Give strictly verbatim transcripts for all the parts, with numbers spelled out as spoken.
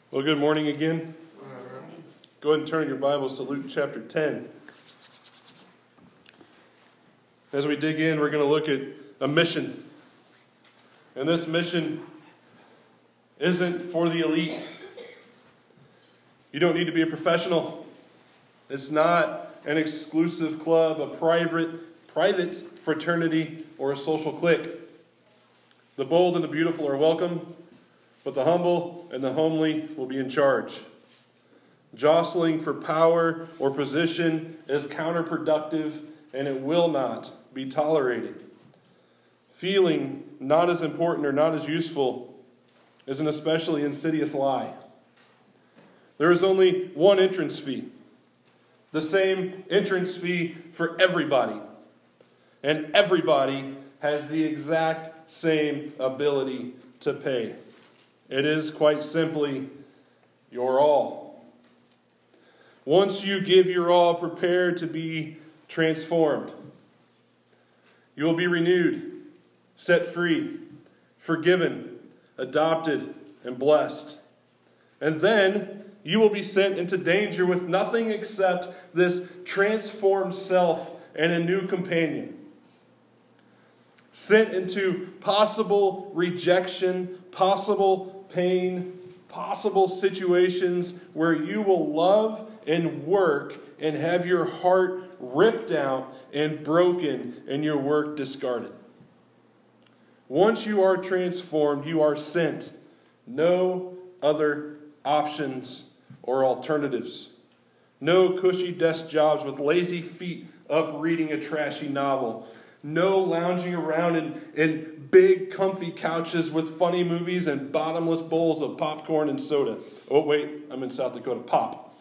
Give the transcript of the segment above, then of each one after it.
Well, good morning again. Go ahead and turn your Bibles to Luke chapter ten. As we dig in, we're going to look at a mission. And this mission isn't for the elite. You don't need to be a professional. It's not an exclusive club, a private, private fraternity, or a social clique. The bold and the beautiful are welcome, but the humble and the homely will be in charge. Jostling for power or position is counterproductive, and it will not be tolerated. Feeling not as important or not as useful is an especially insidious lie. There is only one entrance fee, the same entrance fee for everybody, and everybody has the exact same ability to pay. It is quite simply your all. Once you give your all, prepare to be transformed. You will be renewed, set free, forgiven, adopted, and blessed. And then you will be sent into danger with nothing except this transformed self and a new companion. Sent into possible rejection, possible pain, possible situations where you will love and work and have your heart ripped out and broken and your work discarded. Once you are transformed, you are sent. No other options or alternatives. No cushy desk jobs with lazy feet up reading a trashy novel. No lounging around in, in big, comfy couches with funny movies and bottomless bowls of popcorn and soda. Oh, wait, I'm in South Dakota. Pop.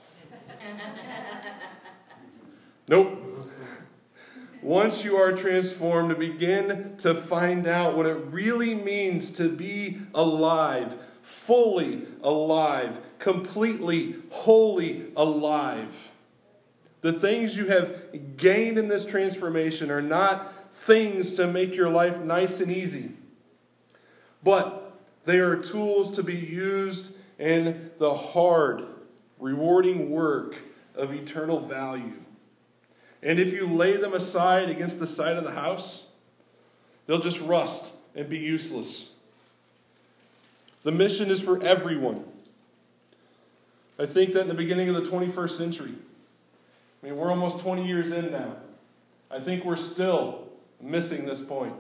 Nope. Once you are transformed, to begin to find out what it really means to be alive, fully alive, completely, wholly alive. The things you have gained in this transformation are not things to make your life nice and easy, but they are tools to be used in the hard, rewarding work of eternal value. And if you lay them aside against the side of the house, they'll just rust and be useless. The mission is for everyone. I think that in the beginning of the twenty-first century, I mean, we're almost twenty years in now. I think we're still missing this point.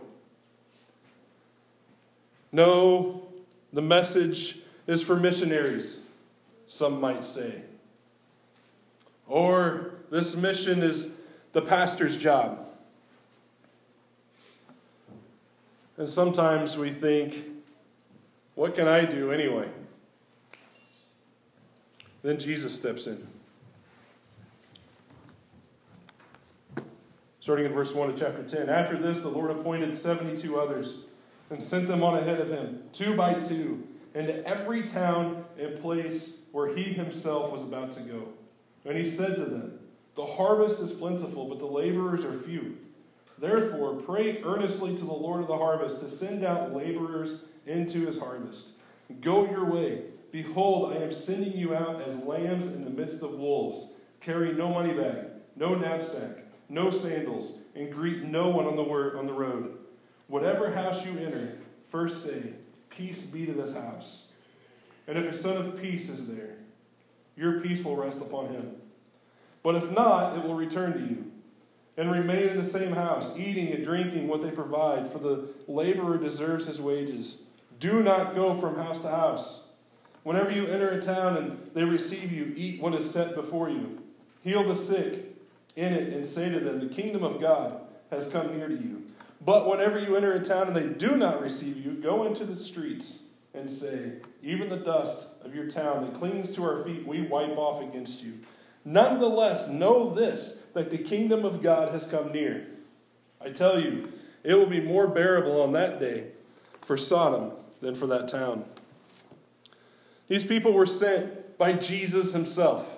No, the message is for missionaries, some might say. Or this mission is the pastor's job. And sometimes we think, what can I do anyway? Then Jesus steps in. Starting in verse one of chapter ten. After this, the Lord appointed seventy-two others and sent them on ahead of him, two by two, into every town and place where he himself was about to go. And he said to them, the harvest is plentiful, but the laborers are few. Therefore, pray earnestly to the Lord of the harvest to send out laborers into his harvest. Go your way. Behold, I am sending you out as lambs in the midst of wolves. Carry no money bag, no knapsack, no sandals, and greet no one on the word on the road. Whatever house you enter, first say, peace be to this house. And if a son of peace is there, your peace will rest upon him. But if not, it will return to you. And remain in the same house, eating and drinking what they provide, for the laborer deserves his wages. Do not go from house to house. Whenever you enter a town and they receive you, eat what is set before you. Heal the sick in it and say to them, the kingdom of God has come near to you. But whenever you enter a town and they do not receive you, go into the streets and say, even the dust of your town that clings to our feet we wipe off against you. Nonetheless, know this, that the kingdom of God has come near. I tell you, it will be more bearable on that day for Sodom than for that town. These people were sent by Jesus himself.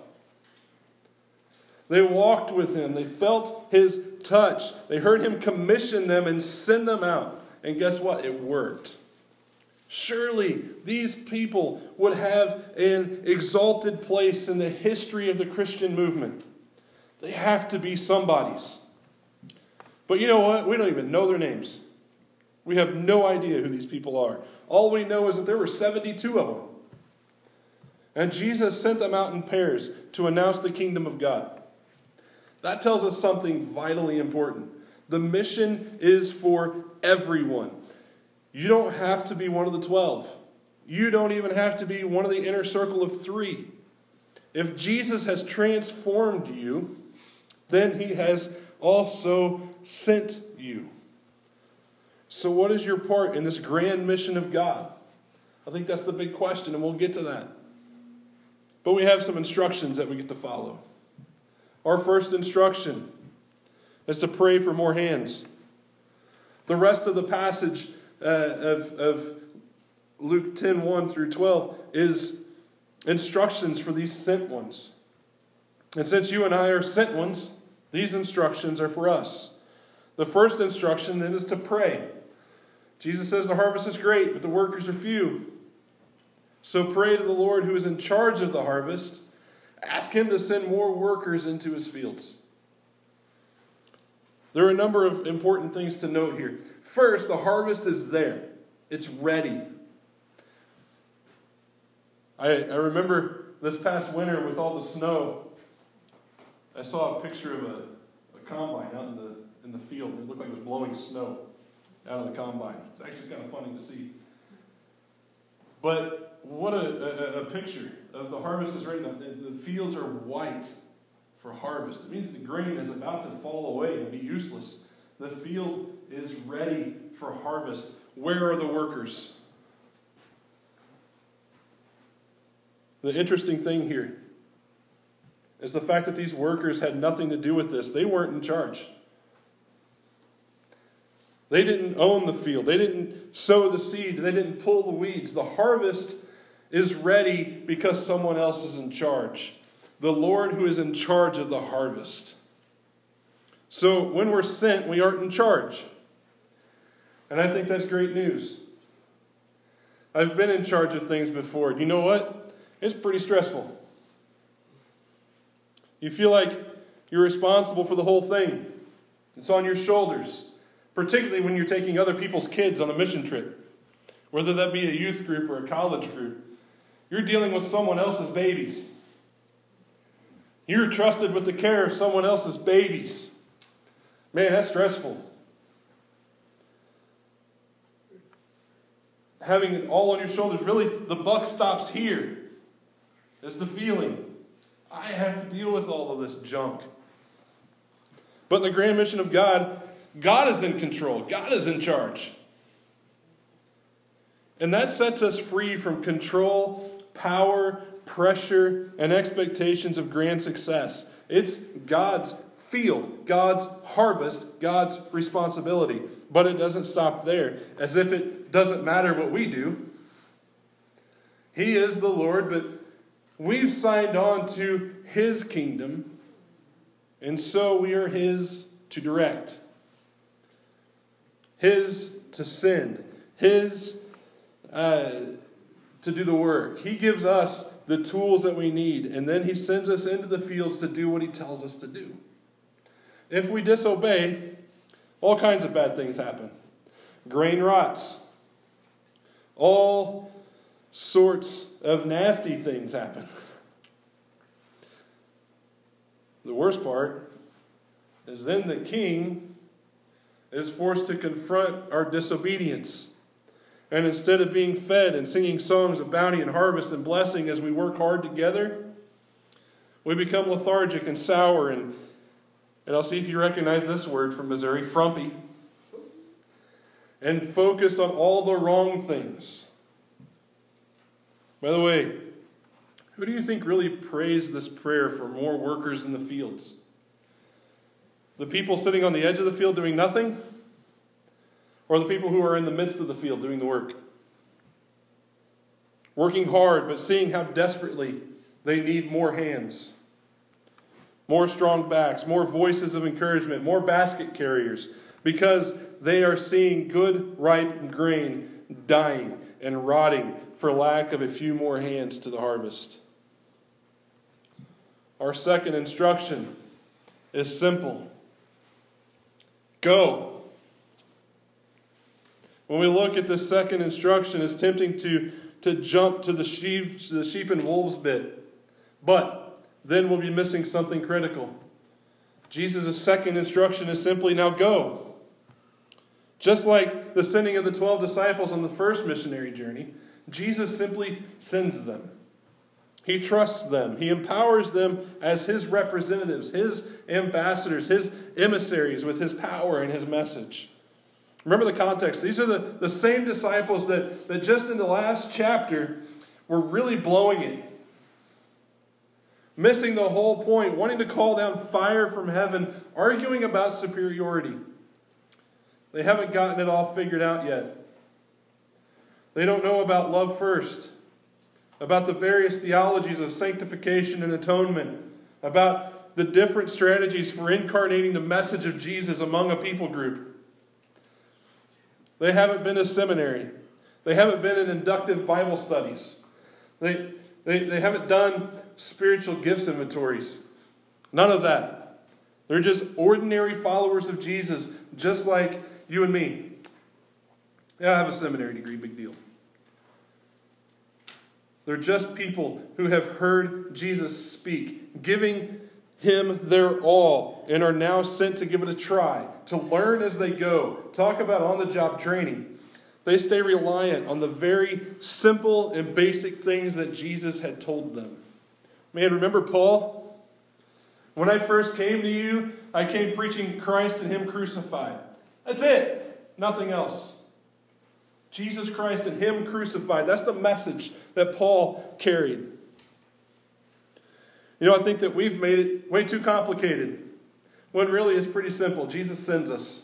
They walked with him. They felt his touch. They heard him commission them and send them out. And guess what? It worked. Surely these people would have an exalted place in the history of the Christian movement. They have to be somebodies. But you know what? We don't even know their names. We have no idea who these people are. All we know is that there were seventy-two of them. And Jesus sent them out in pairs to announce the kingdom of God. That tells us something vitally important. The mission is for everyone. You don't have to be one of the twelve. You don't even have to be one of the inner circle of three. If Jesus has transformed you, then he has also sent you. So what is your part in this grand mission of God? I think that's the big question, and we'll get to that. But we have some instructions that we get to follow. Our first instruction is to pray for more hands. The rest of the passage uh, of, of Luke ten, one through twelve is instructions for these sent ones. And since you and I are sent ones, these instructions are for us. The first instruction then is to pray. Jesus says the harvest is great, but the workers are few. So pray to the Lord who is in charge of the harvest. Ask him to send more workers into his fields. There are a number of important things to note here. First, the harvest is there. It's ready. I, I remember this past winter with all the snow, I saw a picture of a, a combine out in the in the field. It looked like it was blowing snow out of the combine. It's actually kind of funny to see. But what a, a, a picture of the harvest is ready. The, the fields are white for harvest. It means the grain is about to fall away and be useless. The field is ready for harvest. Where are the workers? The interesting thing here is the fact that these workers had nothing to do with this. They weren't in charge. They didn't own the field. They didn't sow the seed. They didn't pull the weeds. The harvest is ready because someone else is in charge. The Lord who is in charge of the harvest. So when we're sent, we aren't in charge. And I think that's great news. I've been in charge of things before. You know what? It's pretty stressful. You feel like you're responsible for the whole thing. It's on your shoulders. Particularly when you're taking other people's kids on a mission trip. Whether that be a youth group or a college group. You're dealing with someone else's babies. You're trusted with the care of someone else's babies. Man, that's stressful. Having it all on your shoulders, really, the buck stops here. It's the feeling. I have to deal with all of this junk. But in the grand mission of God, God is in control. God is in charge. And that sets us free from control, power, pressure, and expectations of grand success. It's God's field, God's harvest, God's responsibility. But it doesn't stop there, as if it doesn't matter what we do. He is the Lord, but we've signed on to his kingdom, and so we are his to direct. His to send. His uh, to do the work. He gives us the tools that we need, and then he sends us into the fields to do what he tells us to do. If we disobey, all kinds of bad things happen. Grain rots. All sorts of nasty things happen. The worst part is then the king is forced to confront our disobedience. And instead of being fed and singing songs of bounty and harvest and blessing as we work hard together, we become lethargic and sour and, and I'll see if you recognize this word from Missouri, frumpy, and focused on all the wrong things. By the way, who do you think really prays this prayer for more workers in the fields? The people sitting on the edge of the field doing nothing? Or the people who are in the midst of the field doing the work? Working hard, but seeing how desperately they need more hands. More strong backs, more voices of encouragement, more basket carriers. Because they are seeing good, ripe grain dying. and rotting for lack of a few more hands to the harvest. Our second instruction is simple. Go. When we look at this second instruction, it's tempting to, to jump to the sheep, to the sheep and wolves bit. But then we'll be missing something critical. Jesus' second instruction is simply, now go. Just like the sending of the twelve disciples on the first missionary journey, Jesus simply sends them. He trusts them. He empowers them as his representatives, his ambassadors, his emissaries with his power and his message. Remember the context. These are the, the same disciples that, that just in the last chapter were really blowing it. Missing the whole point, wanting to call down fire from heaven, arguing about superiority. They haven't gotten it all figured out yet. They don't know about love first, about the various theologies of sanctification and atonement, about the different strategies for incarnating the message of Jesus among a people group. They haven't been to seminary. They haven't been in inductive Bible studies. They, they, they haven't done spiritual gifts inventories. None of that. They're just ordinary followers of Jesus, just like you and me. Yeah, I have a seminary degree, big deal. They're just people who have heard Jesus speak, giving him their all, and are now sent to give it a try, to learn as they go. Talk about on-the-job training. They stay reliant on the very simple and basic things that Jesus had told them. Man, remember Paul? When I first came to you, I came preaching Christ and him crucified. That's it. Nothing else. Jesus Christ and him crucified. That's the message that Paul carried. You know, I think that we've made it way too complicated, when really it's pretty simple. Jesus sends us.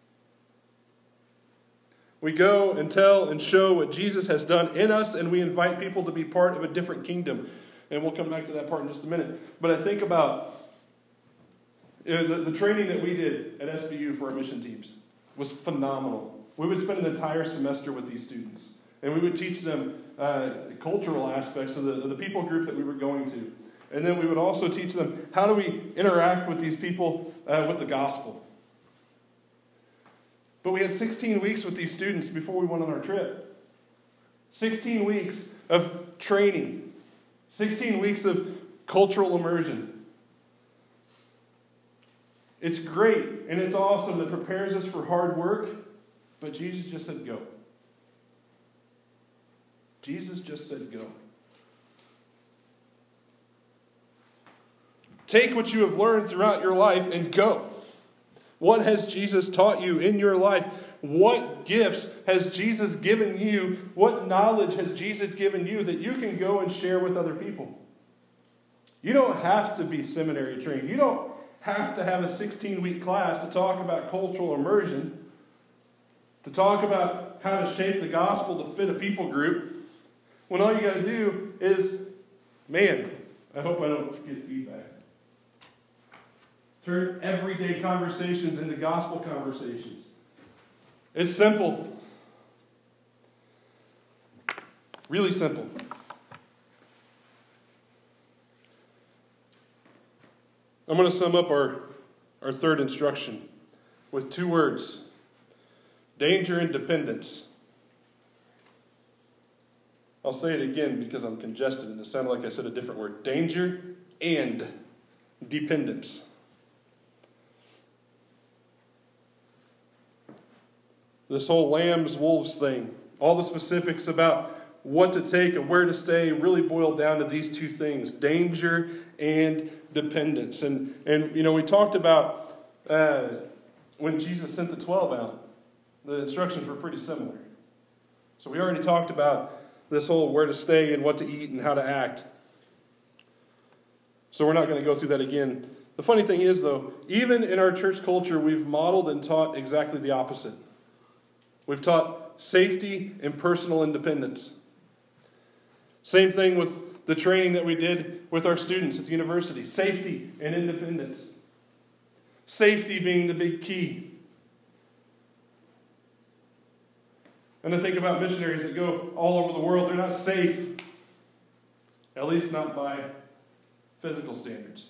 We go and tell and show what Jesus has done in us, and we invite people to be part of a different kingdom. And we'll come back to that part in just a minute. But I think about you know, the, the training that we did at S B U for our mission teams was phenomenal. We would spend an entire semester with these students, and we would teach them uh, cultural aspects of the, of the people group that we were going to. And then we would also teach them how do we interact with these people uh, with the gospel. But we had sixteen weeks with these students before we went on our trip. sixteen weeks of training. sixteen weeks of cultural immersion. It's great and it's awesome. It prepares us for hard work. But Jesus just said go. Jesus just said go. Take what you have learned throughout your life and go. What has Jesus taught you in your life? What gifts has Jesus given you? What knowledge has Jesus given you that you can go and share with other people? You don't have to be seminary trained. You don't have to have a sixteen-week class to talk about cultural immersion, to talk about how to shape the gospel to fit a people group, when all you got to do is, man, I hope I don't get feedback. Turn everyday conversations into gospel conversations. It's simple. Really simple. I'm going to sum up our, our third instruction with two words. Danger and dependence. I'll say it again because I'm congested and it sounded like I said a different word. Danger and dependence. This whole lambs, wolves thing, all the specifics about what to take and where to stay really boil down to these two things, danger and dependence. And, and you know, we talked about uh, when Jesus sent the twelve out, the instructions were pretty similar. So we already talked about this whole where to stay and what to eat and how to act. So we're not going to go through that again. The funny thing is, though, even in our church culture, we've modeled and taught exactly the opposite. We've taught safety and personal independence. Same thing with the training that we did with our students at the university. Safety and independence. Safety being the big key. And I think about missionaries that go all over the world. They're not safe, at least not by physical standards.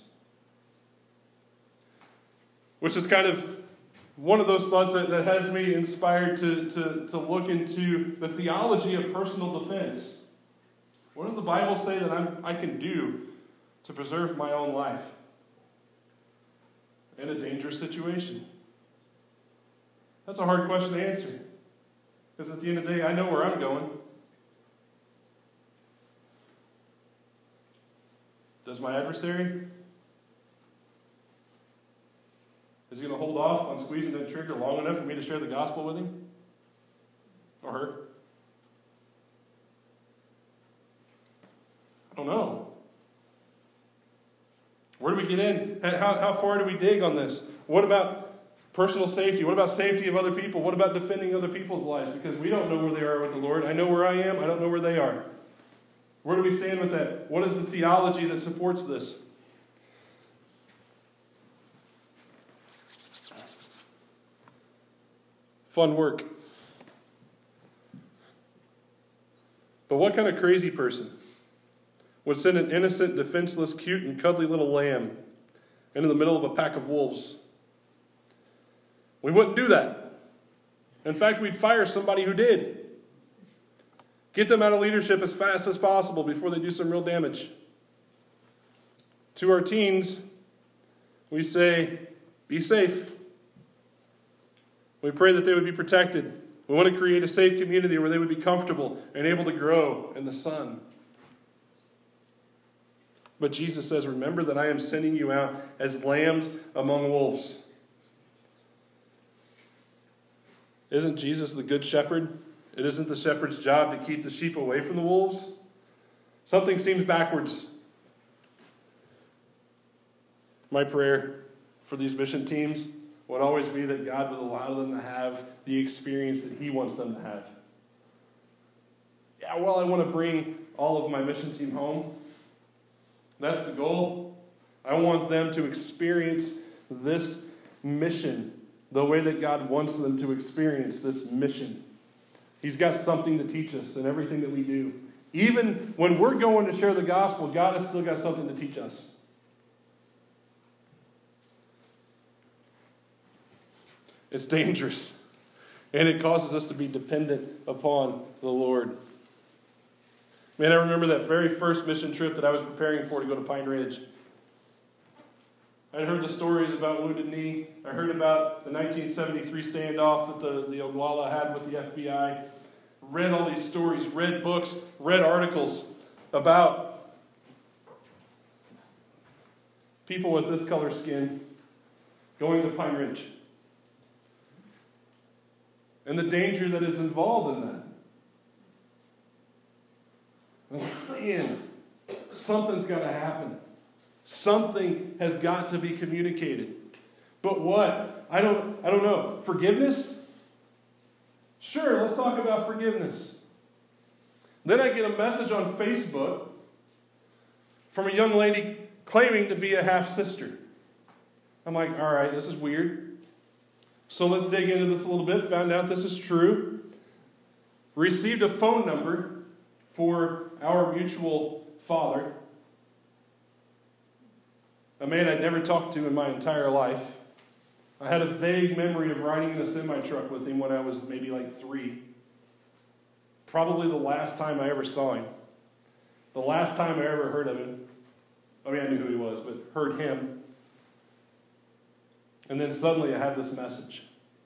Which is kind of one of those thoughts that, that has me inspired to, to, to look into the theology of personal defense. What does the Bible say that I'm, I can do to preserve my own life in a dangerous situation? That's a hard question to answer. Because at the end of the day, I know where I'm going. Does my adversary? Is he going to hold off on squeezing that trigger long enough for me to share the gospel with him? Or her? I don't know. Where do we get in? How, how far do we dig on this? What about personal safety? What about safety of other people? What about defending other people's lives? Because we don't know where they are with the Lord. I know where I am. I don't know where they are. Where do we stand with that? What is the theology that supports this? Fun work. But what kind of crazy person would send an innocent, defenseless, cute, and cuddly little lamb into the middle of a pack of wolves? We wouldn't do that. In fact, we'd fire somebody who did. Get them out of leadership as fast as possible before they do some real damage. To our teens, we say, be safe. We pray that they would be protected. We want to create a safe community where they would be comfortable and able to grow in the sun. But Jesus says, remember that I am sending you out as lambs among wolves. Isn't Jesus the good shepherd? It isn't the shepherd's job to keep the sheep away from the wolves? Something seems backwards. My prayer for these mission teams would always be that God would allow them to have the experience that he wants them to have. Yeah, well, I want to bring all of my mission team home. That's the goal. I want them to experience this mission the way that God wants them to experience this mission. He's got something to teach us in everything that we do. Even when we're going to share the gospel, God has still got something to teach us. It's dangerous. And it causes us to be dependent upon the Lord. Man, I remember that very first mission trip that I was preparing for to go to Pine Ridge. I heard the stories about Wounded Knee. I heard about the nineteen seventy-three standoff that the, the Oglala had with the F B I. Read all these stories, read books, read articles about people with this color skin going to Pine Ridge. And the danger that is involved in that. Man, something's got to happen. Something has got to be communicated. But what? I don't, I don't know. Forgiveness? Sure, let's talk about forgiveness. Then I get a message on Facebook from a young lady claiming to be a half-sister. I'm like, all right, this is weird. So let's dig into this a little bit. Found out this is true. Received a phone number for our mutual father. A man I'd never talked to in my entire life. I had a vague memory of riding in a semi-truck with him when I was maybe like three. Probably the last time I ever saw him. The last time I ever heard of him. I mean, I knew who he was, but heard him. And then suddenly I had this message.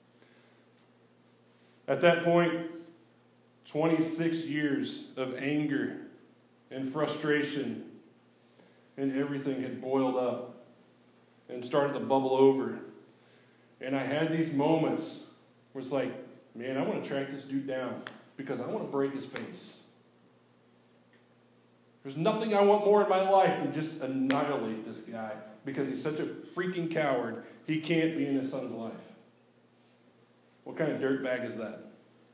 At that point, twenty-six years of anger and frustration and everything had boiled up and started to bubble over. And I had these moments where it's like, man, I want to track this dude down because I want to break his face. There's nothing I want more in my life than just annihilate this guy because he's such a freaking coward, he can't be in his son's life. What kind of dirtbag is that?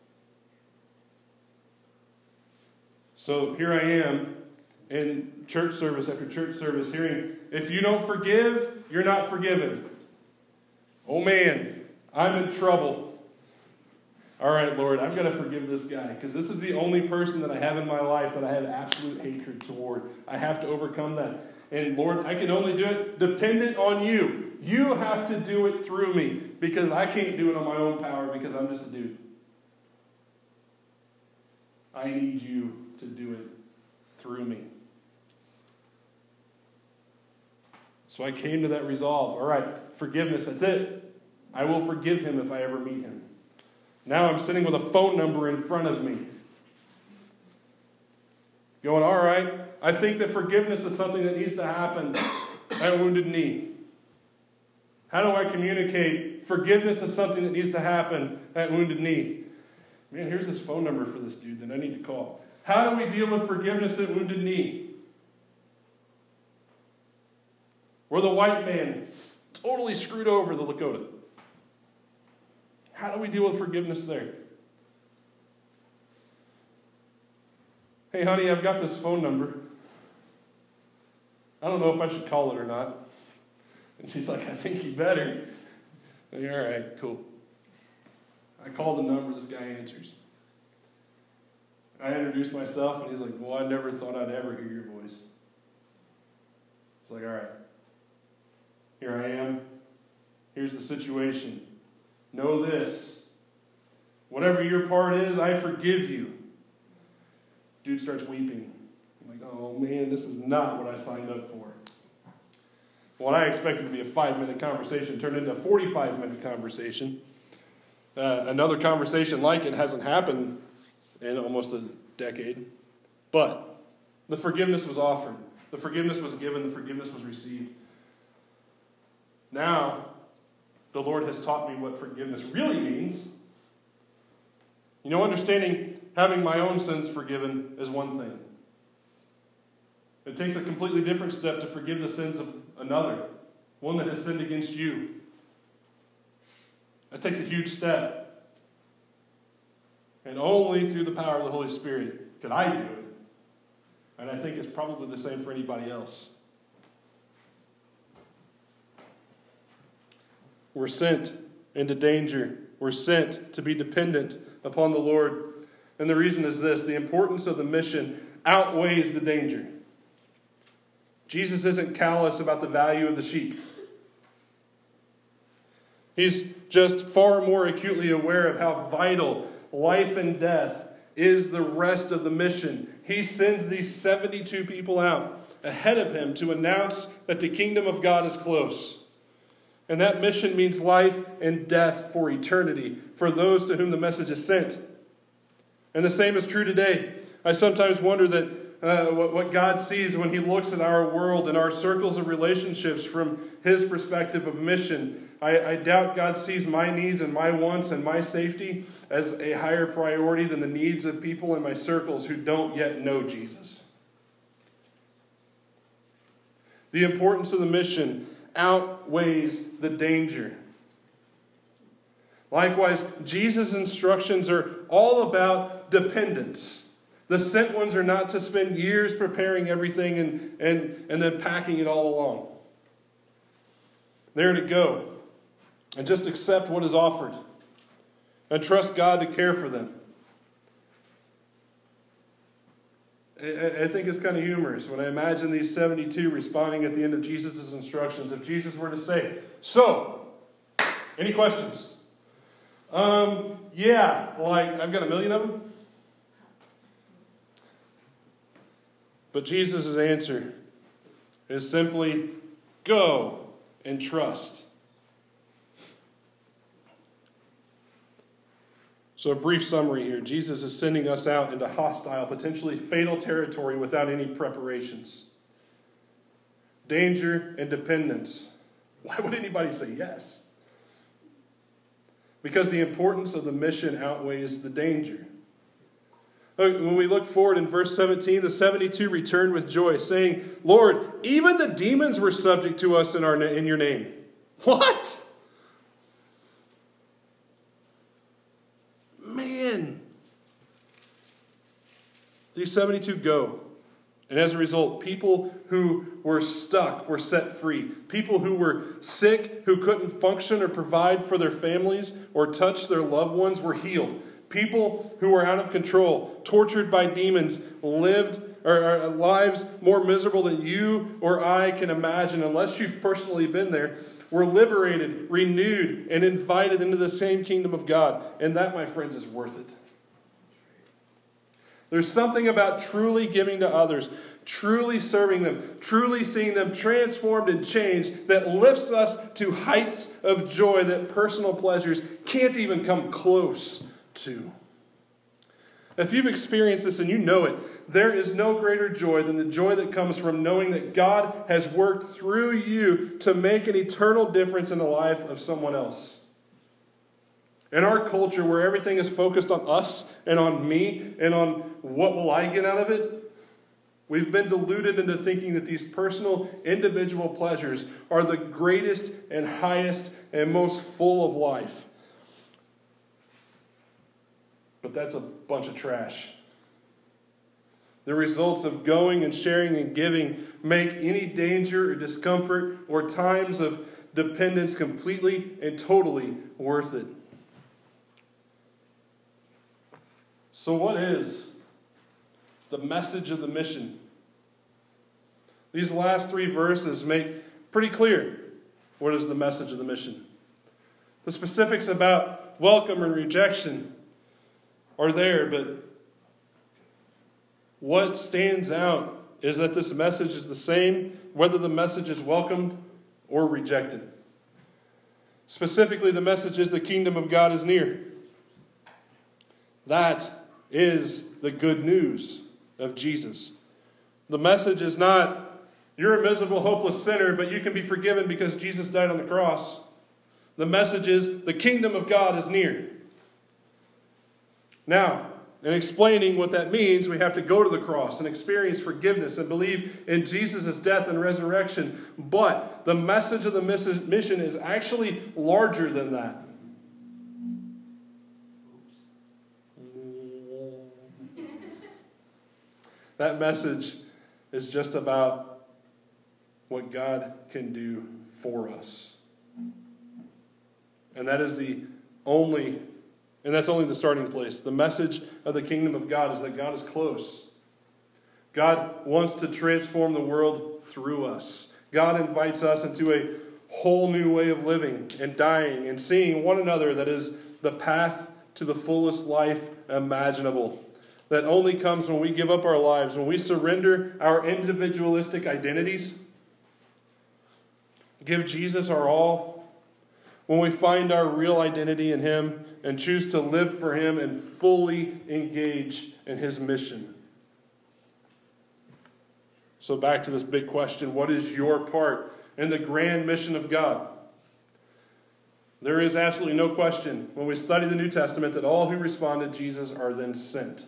So here I am in church service after church service hearing, if you don't forgive, you're not forgiven. Oh man, I'm in trouble. All right, Lord, I've got to forgive this guy because this is the only person that I have in my life that I have absolute hatred toward. I have to overcome that. And Lord, I can only do it dependent on you. You have to do it through me because I can't do it on my own power because I'm just a dude. I need you to do it through me. So I came to that resolve. All right, forgiveness, that's it. I will forgive him if I ever meet him. Now I'm sitting with a phone number in front of me. Going, all right, I think that forgiveness is something that needs to happen at Wounded Knee. How do I communicate? Forgiveness is something that needs to happen at Wounded Knee. Man, here's this phone number for this dude that I need to call. How do we deal with forgiveness at Wounded Knee? Where the white man totally screwed over the Lakota. How do we deal with forgiveness there? Hey, honey, I've got this phone number. I don't know if I should call it or not. And she's like, I think you better. Like, all right, cool. I call the number, this guy answers. I introduce myself, and he's like, well, I never thought I'd ever hear your voice. It's like, all right. Here I am. Here's the situation. Know this. Whatever your part is, I forgive you. Dude starts weeping. I'm like, oh man, this is not what I signed up for. What I expected to be a five-minute conversation turned into a forty-five minute conversation. Uh, another conversation like it hasn't happened in almost a decade. But the forgiveness was offered. The forgiveness was given. The forgiveness was received. Now, the Lord has taught me what forgiveness really means. You know, understanding having my own sins forgiven is one thing. It takes a completely different step to forgive the sins of another, one that has sinned against you. That takes a huge step. And only through the power of the Holy Spirit could I do it. And I think it's probably the same for anybody else. We're sent into danger. We're sent to be dependent upon the Lord. And the reason is this: the importance of the mission outweighs the danger. Jesus isn't callous about the value of the sheep. He's just far more acutely aware of how vital life and death is the rest of the mission. He sends these seventy-two people out ahead of him to announce that the kingdom of God is close. And that mission means life and death for eternity for those to whom the message is sent. And the same is true today. I sometimes wonder that uh, what, what God sees when he looks at our world and our circles of relationships from his perspective of mission. I, I doubt God sees my needs and my wants and my safety as a higher priority than the needs of people in my circles who don't yet know Jesus. The importance of the mission outweighs the danger. Likewise, Jesus' instructions are all about dependence. The sent ones are not to spend years preparing everything and, and, and then packing it all along. They're to go and just accept what is offered and trust God to care for them. I think it's kind of humorous when I imagine these seventy-two responding at the end of Jesus' instructions. If Jesus were to say, so, any questions? Um, yeah, like, I've got a million of them. But Jesus' answer is simply, go and trust. So a brief summary here. Jesus is sending us out into hostile, potentially fatal territory without any preparations. Danger and dependence. Why would anybody say yes? Because the importance of the mission outweighs the danger. When we look forward in verse seventeen, the seventy-two returned with joy, saying, Lord, even the demons were subject to us in, our, in your name. What? Man. These seventy-two go And as a result, people who were stuck were set free. People who were sick, who couldn't function or provide for their families or touch their loved ones, were healed. People who were out of control, tortured by demons, lived or, or lives more miserable than you or I can imagine, unless you've personally been there, were liberated, renewed, and invited into the same kingdom of God. And that, my friends, is worth it. There's something about truly giving to others, truly serving them, truly seeing them transformed and changed that lifts us to heights of joy that personal pleasures can't even come close to. If you've experienced this and you know it, there is no greater joy than the joy that comes from knowing that God has worked through you to make an eternal difference in the life of someone else. In our culture where everything is focused on us and on me and on what will I get out of it, we've been deluded into thinking that these personal, individual pleasures are the greatest and highest and most full of life. But that's a bunch of trash. The results of going and sharing and giving make any danger or discomfort or times of dependence completely and totally worth it. So what is the message of the mission? These last three verses make pretty clear what is the message of the mission. The specifics about welcome and rejection are there, but what stands out is that this message is the same whether the message is welcomed or rejected. Specifically, the message is the kingdom of God is near. That is the good news of Jesus. The message is not, you're a miserable, hopeless sinner, but you can be forgiven because Jesus died on the cross. The message is, the kingdom of God is near. Now, in explaining what that means, we have to go to the cross and experience forgiveness and believe in Jesus' death and resurrection. But the message of the mission is actually larger than that. That message is just about what God can do for us. And that is the only, and that's only the starting place. The message of the kingdom of God is that God is close. God wants to transform the world through us. God invites us into a whole new way of living and dying and seeing one another that is the path to the fullest life imaginable. That only comes when we give up our lives, when we surrender our individualistic identities, give Jesus our all, when we find our real identity in Him and choose to live for Him and fully engage in His mission. So back to this big question, what is your part in the grand mission of God? There is absolutely no question when we study the New Testament that all who respond to Jesus are then sent.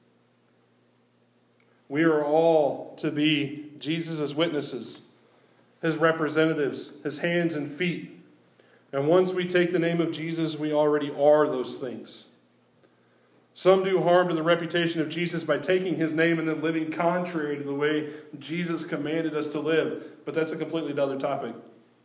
We are all to be Jesus' witnesses, His representatives, His hands and feet. And once we take the name of Jesus, we already are those things. Some do harm to the reputation of Jesus by taking His name and then living contrary to the way Jesus commanded us to live. But that's a completely other topic.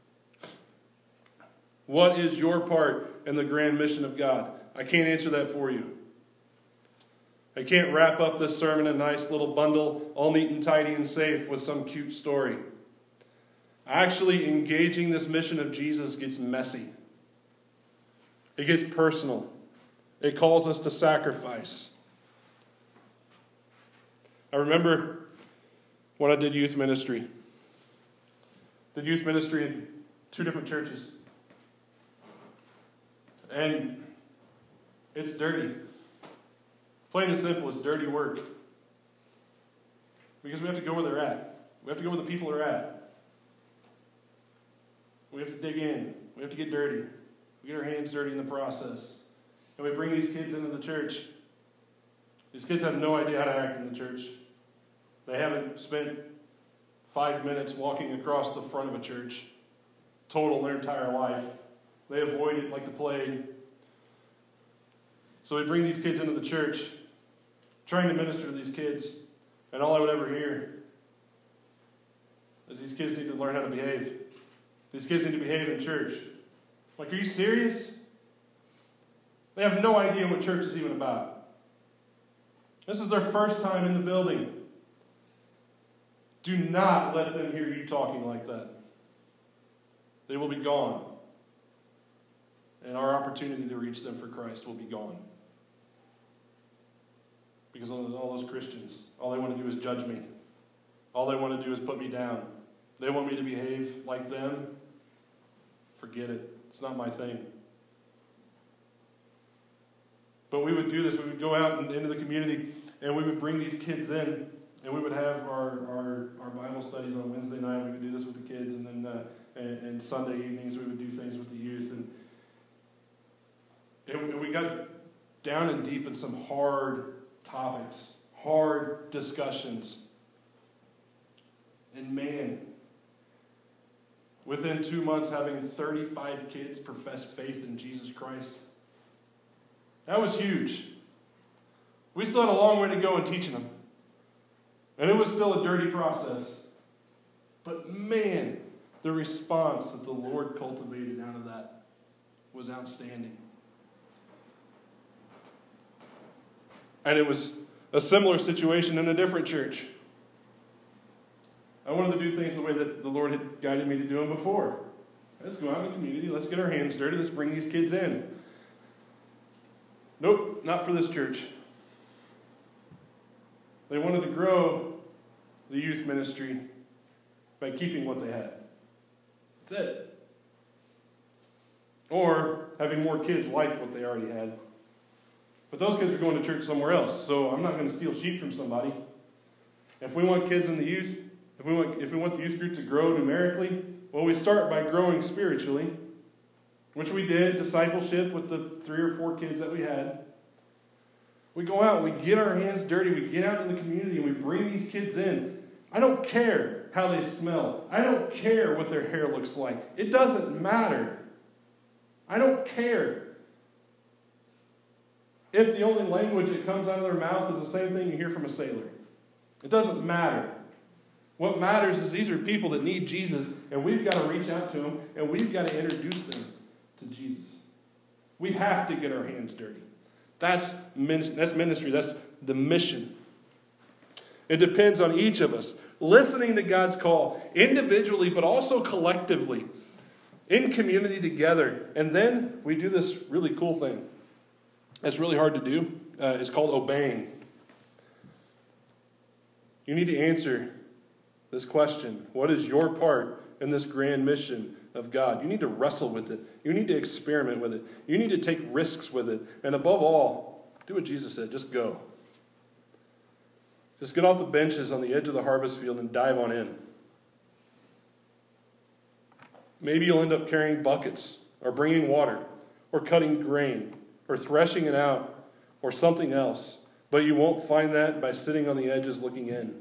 What is your part in the grand mission of God? I can't answer that for you. I can't wrap up this sermon in a nice little bundle, all neat and tidy and safe with some cute story. Actually, engaging this mission of Jesus gets messy. It gets personal. It calls us to sacrifice. I remember when I did youth ministry. Did youth ministry in two different churches. And it's dirty. Plain and simple, it's dirty work. Because we have to go where they're at. We have to go where the people are at. We have to dig in. We have to get dirty. We get our hands dirty in the process. And we bring these kids into the church. These kids have no idea how to act in the church. They haven't spent five minutes walking across the front of a church. Total their entire life. They avoid it like the plague. So we bring these kids into the church, trying to minister to these kids, and all I would ever hear these kids need to learn how to behave. These kids need to behave in church. Like, are you serious? They have no idea what church is even about. This is their first time in the building. Do not let them hear you talking like that. They will be gone. And our opportunity to reach them for Christ will be gone. Because all, all those Christians, all they want to do is judge me. All they want to do is put me down. They want me to behave like them. Forget it. It's not my thing. But we would do this. We would go out and into the community, and we would bring these kids in, and we would have our, our, our Bible studies on Wednesday night. We would do this with the kids, and then uh, and, and Sunday evenings we would do things with the youth. And, and we got down and deep in some hard topics, hard discussions. And man, within two months having thirty-five kids profess faith in Jesus Christ, that was huge. We still had a long way to go in teaching them. And it was still a dirty process. But man, the response that the Lord cultivated out of that was outstanding. And it was a similar situation in a different church. I wanted to do things the way that the Lord had guided me to do them before. Let's go out in the community. Let's get our hands dirty. Let's bring these kids in. Nope, not for this church. They wanted to grow the youth ministry by keeping what they had. That's it. Or having more kids like what they already had. But those kids are going to church somewhere else, so I'm not going to steal sheep from somebody. If we want kids in the youth, if we want, if we want the youth group to grow numerically, well, we start by growing spiritually, which we did, discipleship with the three or four kids that we had. We go out, we get our hands dirty, we get out in the community, and we bring these kids in. I don't care how they smell. I don't care what their hair looks like. It doesn't matter. I don't care if the only language that comes out of their mouth is the same thing you hear from a sailor. It doesn't matter. What matters is these are people that need Jesus, and we've got to reach out to them, and we've got to introduce them to Jesus. We have to get our hands dirty. That's ministry. That's the mission. It depends on each of us listening to God's call individually, but also collectively, in community together. And then we do this really cool thing. It's really hard to do. Uh, it's called obeying. You need to answer this question. What is your part in this grand mission of God? You need to wrestle with it. You need to experiment with it. You need to take risks with it. And above all, do what Jesus said. Just go. Just get off the benches on the edge of the harvest field and dive on in. Maybe you'll end up carrying buckets or bringing water or cutting grain or threshing it out or something else. But you won't find that by sitting on the edges looking in.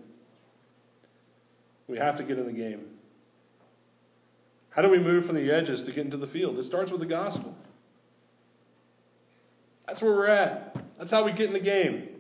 We have to get in the game. How do we move from the edges to get into the field? It starts with the gospel. That's where we're at. That's how we get in the game.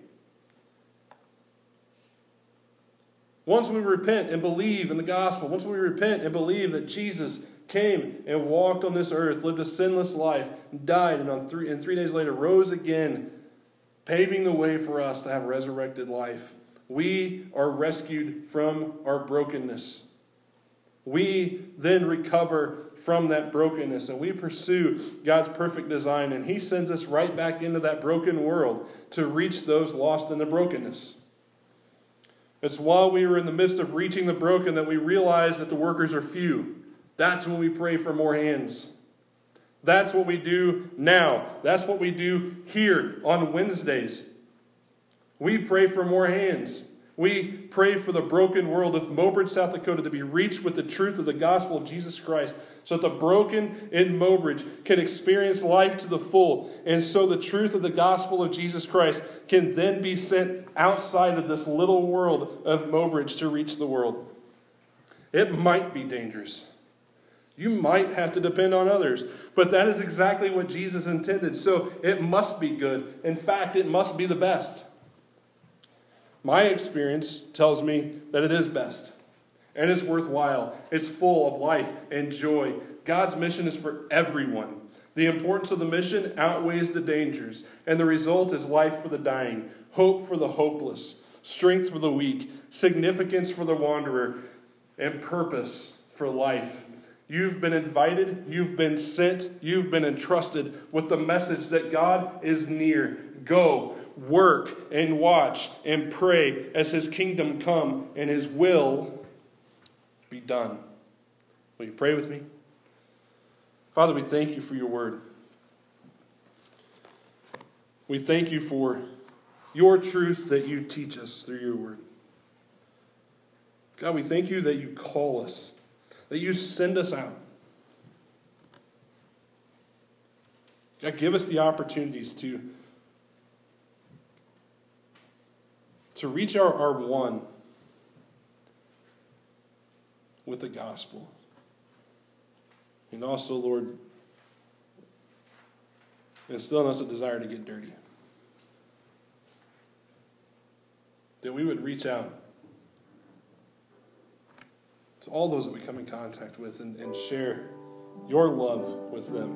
Once we repent and believe in the gospel, once we repent and believe that Jesus came and walked on this earth, lived a sinless life, died, and on three and three days later rose again, paving the way for us to have resurrected life, we are rescued from our brokenness. We then recover from that brokenness, and we pursue God's perfect design, and He sends us right back into that broken world to reach those lost in the brokenness. It's while we were in the midst of reaching the broken that we realize that the workers are few. That's when we pray for more hands. That's what we do now. That's what we do here on Wednesdays. We pray for more hands. We pray for the broken world of Mobridge, South Dakota to be reached with the truth of the gospel of Jesus Christ so that the broken in Mobridge can experience life to the full. And so the truth of the gospel of Jesus Christ can then be sent outside of this little world of Mobridge to reach the world. It might be dangerous. You might have to depend on others. But that is exactly what Jesus intended. So it must be good. In fact, it must be the best. My experience tells me that it is best. and it's worthwhile. It's full of life and joy. God's mission is for everyone. The importance of the mission outweighs the dangers, and the result is life for the dying, hope for the hopeless, strength for the weak, significance for the wanderer, and purpose for life. You've been invited, you've been sent, you've been entrusted with the message that God is near. Go, work, and watch, and pray as his kingdom come and his will be done. Will you pray with me? Father, we thank you for your word. We thank you for your truth that you teach us through your word. God, we thank you that you call us, that you send us out. God, give us the opportunities to, to reach our, our one with the gospel. And also, Lord, instill in us a desire to get dirty. That we would reach out to all those that we come in contact with and, and share your love with them.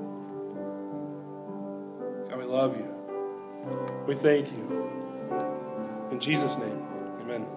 God, we love you. We thank you. In Jesus' name, amen.